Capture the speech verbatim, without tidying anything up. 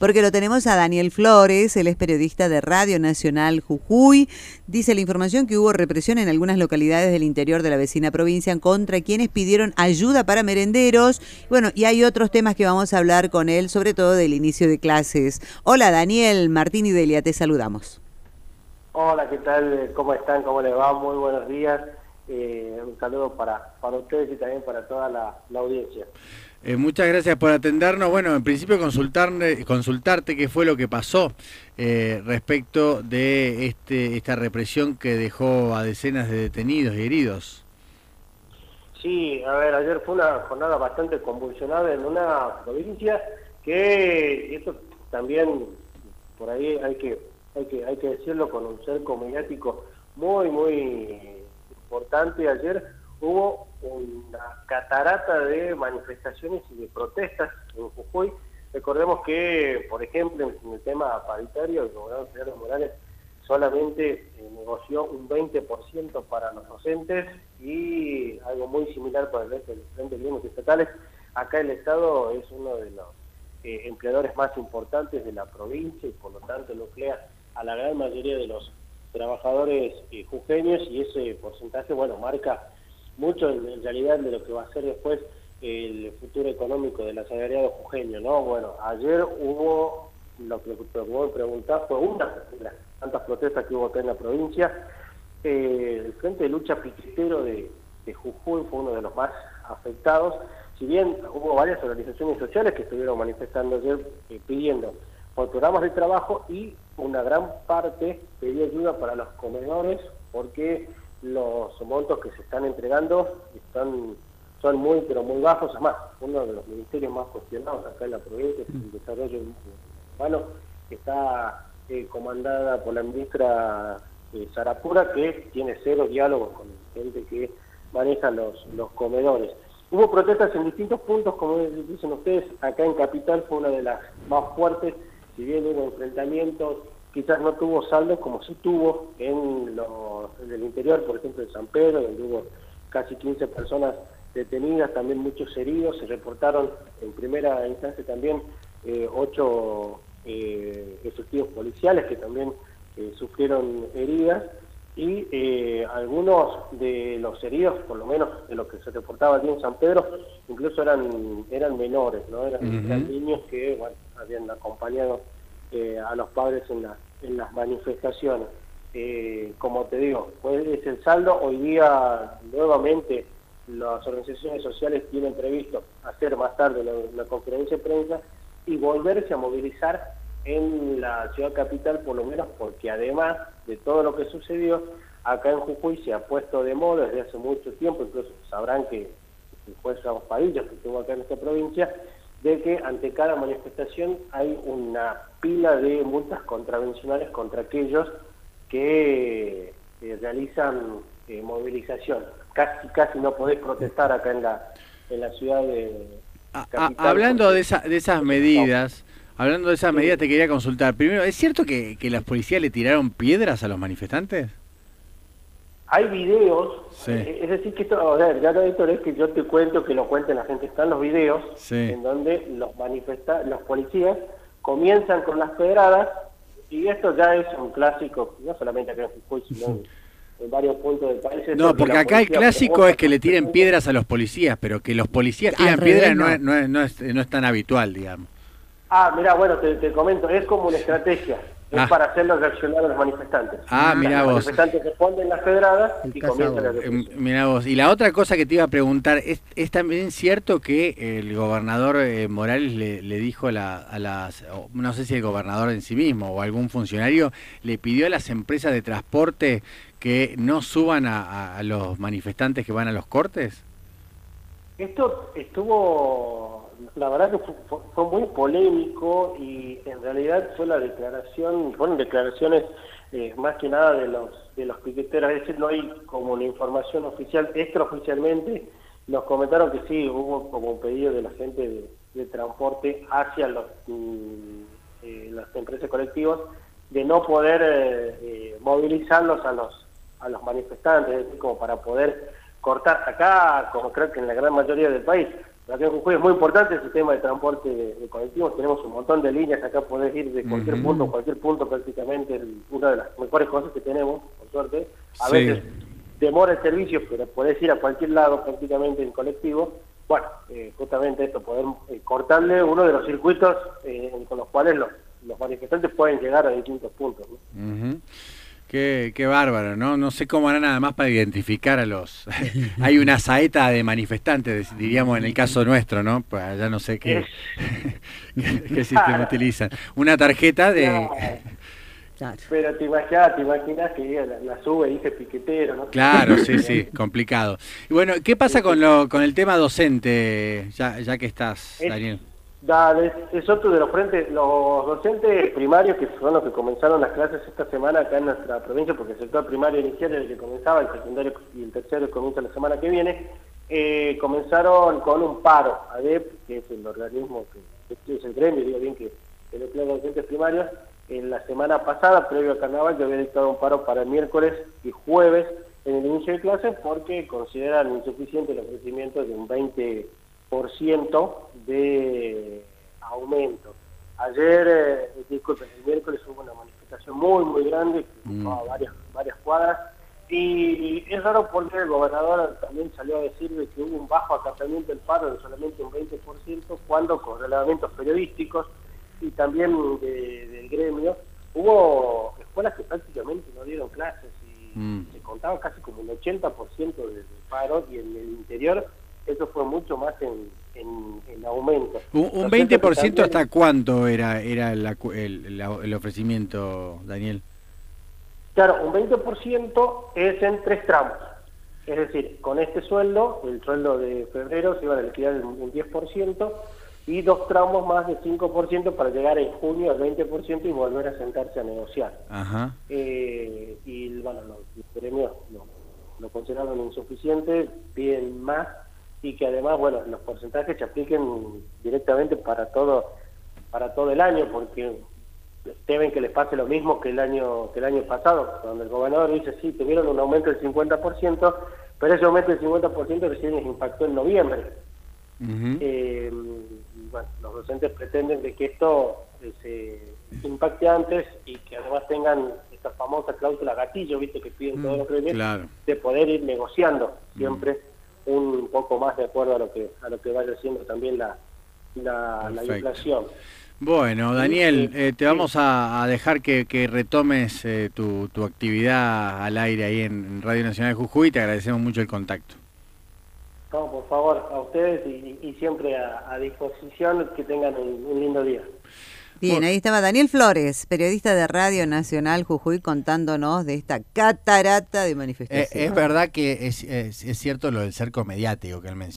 porque lo tenemos a Daniel Flores, él es periodista de Radio Nacional Jujuy. Dice la información que hubo represión en algunas localidades del interior de la vecina provincia contra quienes pidieron ayuda para merenderos. Bueno, y hay otros temas que vamos a hablar con él, sobre todo del inicio de clases. Hola Daniel, Martín y Delia, te saludamos. Hola, ¿qué tal? ¿Cómo están? ¿Cómo les va? Muy buenos días. Eh, un saludo para, para ustedes y también para toda la, la audiencia. Eh, muchas gracias por atendernos. Bueno, en principio consultar, consultarte qué fue lo que pasó eh, respecto de este esta represión que dejó a decenas de detenidos y heridos. Sí, a ver, ayer fue una jornada bastante convulsionada en una provincia que, esto también por ahí hay que hay que hay que decirlo, con un cerco mediático muy, muy importante. Ayer hubo una catarata de manifestaciones y de protestas en Jujuy. Recordemos que, por ejemplo, en el tema paritario, el gobernador Fernando Morales solamente eh, negoció un veinte por ciento para los docentes y algo muy similar para el resto de los diferentes gremios estatales. Acá el Estado es uno de los eh, empleadores más importantes de la provincia y por lo tanto nuclea a la gran mayoría de los trabajadores eh, jujeños, y ese porcentaje, bueno, marca mucho en, en realidad de lo que va a ser después el futuro económico del asalariado jujeño, ¿no? Bueno, ayer hubo, lo que, lo que vos me preguntás, fue una de las tantas protestas que hubo acá en la provincia. Eh, el Frente de Lucha Piquetero de, de Jujuy fue uno de los más afectados, si bien hubo varias organizaciones sociales que estuvieron manifestando ayer eh, pidiendo por programas de trabajo, y una gran parte pedía ayuda para los comedores porque los montos que se están entregando están son muy pero muy bajos. Es más, uno de los ministerios más cuestionados acá en la provincia es el desarrollo urbano, que está eh, comandada por la ministra eh, Sarapura, que tiene cero diálogos con gente que maneja los, los comedores. Hubo protestas en distintos puntos, como dicen ustedes. Acá en Capital fue una de las más fuertes. Si bien hubo enfrentamientos, quizás no tuvo saldo como sí tuvo en, lo, en el interior, por ejemplo en San Pedro, donde hubo casi quince personas detenidas, también muchos heridos. Se reportaron en primera instancia también eh, ocho eh, efectivos policiales que también eh, sufrieron heridas, y eh, algunos de los heridos, por lo menos de lo que se reportaba aquí en San Pedro, incluso eran eran menores, ¿no? Eran, uh-huh. eran niños que, bueno, habían acompañado eh, a los padres en, la, en las manifestaciones. Eh, como te digo, pues es el saldo. Hoy día nuevamente las organizaciones sociales tienen previsto hacer más tarde una, una conferencia de prensa y volverse a movilizar en la ciudad capital, por lo menos porque además de todo lo que sucedió acá en Jujuy se ha puesto de moda desde hace mucho tiempo. Incluso sabrán que el juez Ramos Padilla, que estuvo acá en esta provincia, de que ante cada manifestación hay una pila de multas contravencionales contra aquellos que eh, realizan eh, movilización. Casi casi no podés protestar acá en la en la ciudad de Capital. Hablando de, esa, de esas medidas, hablando de esas sí. medidas, te quería consultar. Primero, ¿es cierto que, que las policías le tiraron piedras a los manifestantes? Hay videos, sí. es decir, que esto, a ver, ya esto es que yo te cuento, que lo cuenten la gente. Están los videos sí. en donde los manifesta los policías comienzan con las pedradas, y esto ya es un clásico, no solamente acá en Jujuy, sino en, en varios puntos del país. No, porque acá el clásico es que le tiren piedras a los policías, pero que los policías tiran piedras no es, no, es, no, es, no es tan habitual, digamos. Ah, mira, bueno, te, te comento, es como una estrategia. Es ah. para hacerlos reaccionar a los manifestantes. Ah, mira vos. Los manifestantes responden las pedradas y comienzan la represión. Eh, mira vos. Y la otra cosa que te iba a preguntar, ¿es, es también cierto que el gobernador eh, Morales le, le dijo a, la, a las, no sé si el gobernador en sí mismo o algún funcionario, le pidió a las empresas de transporte que no suban a, a los manifestantes que van a los cortes? Esto estuvo, la verdad que fue, fue muy polémico, y en realidad fue la declaración, fueron declaraciones eh, más que nada de los de los piqueteros. Es decir, no hay como una información oficial. Extraoficialmente nos comentaron que sí, hubo como un pedido de la gente de, de transporte hacia los, mm, eh, las empresas colectivas de no poder eh, eh, movilizarlos a los a los manifestantes, es decir, como para poder cortar. Acá, como creo que en la gran mayoría del país, Acá en Jujuy es muy importante el sistema de transporte de, de colectivos, tenemos un montón de líneas, acá podés ir de cualquier uh-huh. punto, cualquier punto prácticamente, es una de las mejores cosas que tenemos, por suerte. A sí. veces demora el servicio, pero podés ir a cualquier lado prácticamente en colectivo. Bueno, eh, justamente esto, poder eh, cortarle uno de los circuitos eh, con los cuales los, los manifestantes pueden llegar a distintos puntos, ¿no? Uh-huh. Qué, qué bárbaro, ¿no? No sé cómo harán nada más para identificar a los... Hay una saeta de manifestantes, diríamos en el caso nuestro, ¿no? Pues allá no sé qué, qué, qué sistema utilizan. Una tarjeta de... Claro. Pero te imaginas, te imaginas que la, la sube y dice piquetero, ¿no? Claro, sí, sí, complicado. Y bueno, ¿qué pasa con lo con el tema docente, ya, ya que estás, es, Daniel? Dale, es, es otro de los frentes, los docentes primarios que son los que comenzaron las clases esta semana acá en nuestra provincia, porque el sector primario inicial es el que comenzaba, el secundario y el terciario comienza la semana que viene, eh, comenzaron con un paro, A D E P, que es el organismo, que, que es el gremio, digo bien, que el empleo de docentes primarios. En la semana pasada, previo a Carnaval, yo había dictado un paro para el miércoles y jueves en el inicio de clases porque consideran insuficiente el ofrecimiento de un veinte por ciento de aumento. Ayer, eh, disculpen, el miércoles hubo una manifestación muy, muy grande que ocupaba mm. varias, varias cuadras y es raro porque el gobernador también salió a decir de que hubo un bajo acatamiento del paro de solamente un veinte por ciento cuando con relevamientos periodísticos y también de, del gremio, hubo escuelas que prácticamente no dieron clases y mm. se contaba casi como un ochenta por ciento de, de paro y en el interior eso fue mucho más en, en, en aumento. ¿Un, un veinte por ciento también, hasta cuánto era era la, el, la, el ofrecimiento, Daniel? Claro, un veinte por ciento es en tres tramos. Es decir, con este sueldo, el sueldo de febrero se iba a liquidar un diez por ciento y dos tramos más de cinco por ciento para llegar en junio al veinte por ciento y volver a sentarse a negociar. Ajá. Eh, y bueno, los, los gremios lo, lo consideraron insuficiente, piden más y que además, bueno, los porcentajes se apliquen directamente para todo para todo el año, porque temen que les pase lo mismo que el año que el año pasado, cuando el gobernador dice, sí, tuvieron un aumento del cincuenta por ciento, pero ese aumento del cincuenta por ciento recién les impactó en noviembre. Uh-huh. eh, bueno, los docentes pretenden de que esto eh, se impacte antes y que además tengan esta famosa cláusula gatillo, viste, que piden mm, todos los gremios, claro. de poder ir negociando siempre mm. un poco más de acuerdo a lo que a lo que vaya siendo también la la, la inflación. Bueno, Daniel, eh, te vamos a, a dejar que, que retomes eh, tu, tu actividad al aire ahí en Radio Nacional de Jujuy. Te agradecemos mucho el contacto. No, por favor, a ustedes y, y siempre a, a disposición, que tengan un, un lindo día. Bien, ahí estaba Daniel Flores, periodista de Radio Nacional Jujuy, contándonos de esta catarata de manifestaciones. Eh, es verdad que es, es, es cierto lo del cerco mediático que él menciona.